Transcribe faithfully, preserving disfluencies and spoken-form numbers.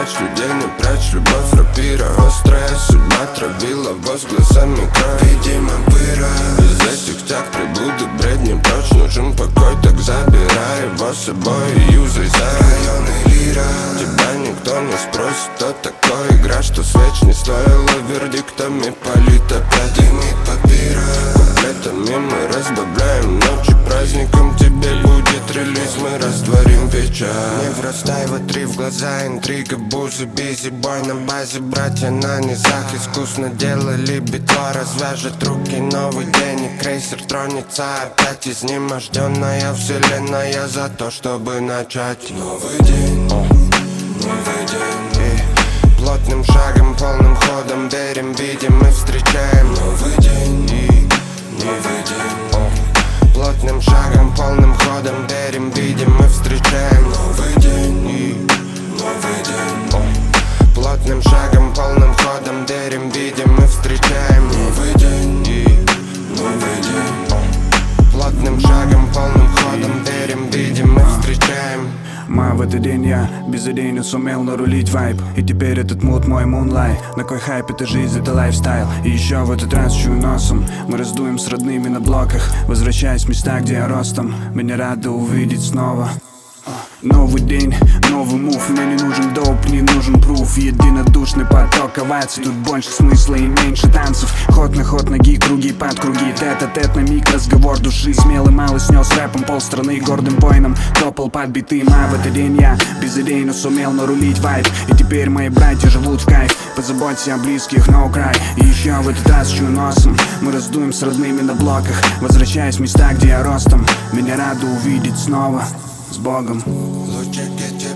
прячь людей, не прячь любовь. Рапира острая, судьба травила воз глазами кровь. Видимо пыра, из этих тяг прибуду бредни прочь. Нужен покой, так забирай его с собой и юзай за район и лира. Тебя никто не спросит, кто такой. Игра, что свеч не стоила вердиктами, полит опять дымит папира. Куплетами мы разбавляем ночи праздником. Тебе будет релиз, мы растворим вечер. Не врастай в три в глаза, интрига, бузы, бизи, бой на базе. Братья на низах искусно делали битло. Развяжет руки, новый день и крейсер тронется опять. Изнеможденная вселенная за то, чтобы начать новый день, новый день. И плотным шагом, полным ходом верим, видим и встречаем новый день, и новый день. Плотным шагом, полным ходом верим, видим и встречаем новый день, и новый день. Плотным шагом, полным ходом верим, видим и встречаем новый день, и новый день. Плотным шагом, полным ходом верим, видим и встречаем. Ма, в этот день я безыдейно сумел нарулить вайб. И теперь этот мут мой мунлайт. На кой хайп, это жизнь, это лайфстайл. И еще в этот раз чую носом. Мы раздуем с родными на блоках, возвращаясь в места, где я ростом. Меня рады увидеть снова. Новый день, новый мув. Мне не нужен доп, не нужен пруф. Единодушный поток оваций. Тут больше смысла и меньше танцев. Ход на ход, ноги, круги под круги. Тет-а-тет на миг, разговор души. Смелый малый снес рэпом полстраны. Гордым воином топал под битым. А в этот день я безыдейно сумел нарулить вайб. И теперь мои братья живут в кайф. Позаботься о близких, no cry. И еще в этот раз чую носом. Мы раздуем с родными на блоках, возвращаясь в места, где я ростом. Меня рады увидеть снова. С Богом. Лучики